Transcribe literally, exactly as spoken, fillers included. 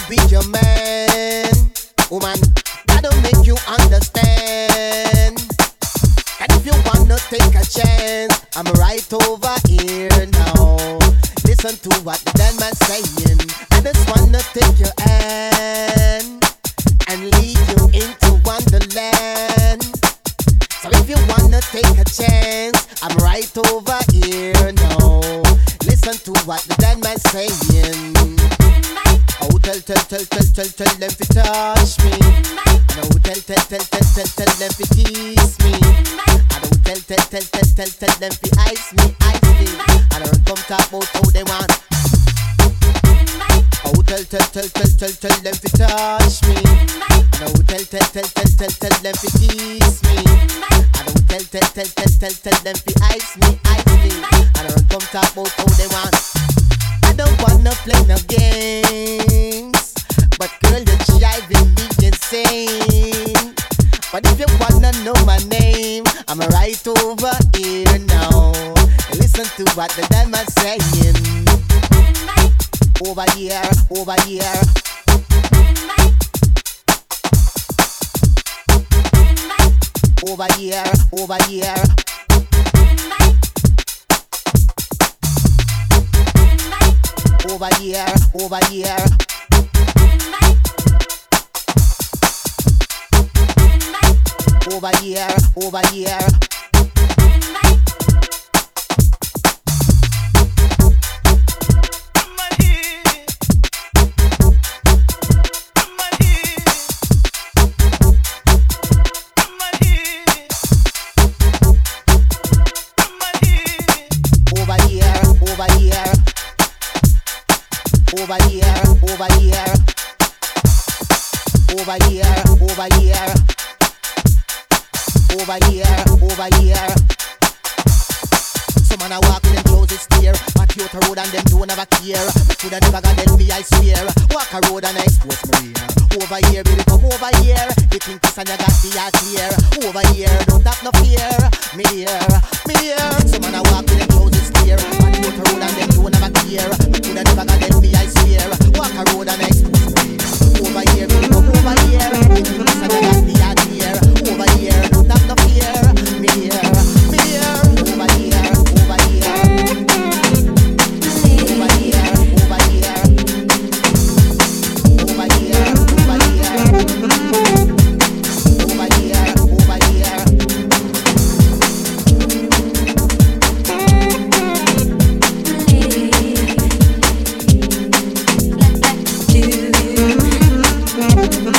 be your man. Woman, that'll make you understand. And if you wanna take a chance, I'm right over here now. Listen to what the dead man's saying. I just wanna take your hand and lead you into wonderland. So if you wanna take a chance, I'm right over here now. Listen to what the dead man's saying. Oh, tell, tell, tell, tell, tell, tell them to touch me. No, tell, tell, tell, tell, tell, tell them to tease me. I don't tell, tell, tell, tell, tell, tell them to ice me, ice me. I don't come talk about how they want. Oh, tell, tell, tell, tell, tell, tell them to touch me. No, tell, tell, tell, tell, tell, tell them to tease me. I don't tell, tell, tell, tell, tell, tell them to ice me, ice me. I don't come talk about how they want. I don't wanna play no games, but girl, you're driving me insane. But if you wanna know my name, I'm right over here now. Listen to what the demon's saying. Over here, over here. Over here, over here. Over here, over here. Over here, over here. Over here, over here, over here, over here, over here, over here. Some man a walk with them clothes is steer. Back out the road and them don't have a care. Me coulda never got them me, I swear. Walk a road and I expose me rear. Over here, baby, come over here. You think this and you got the art clear. Over here, don't have no fear. Me here, me here. Some man a walk with them clothes is steer. Back out the road and them don't have a care. Me coulda never got them me, I swear. Walk a road and I expose me rear. Over here, baby, come over here. You think this and you got the art clear. Over here, don't have no fear. Me here, me here. Over here. Over here, over here, over here, over here, over here, over here, over here. Do you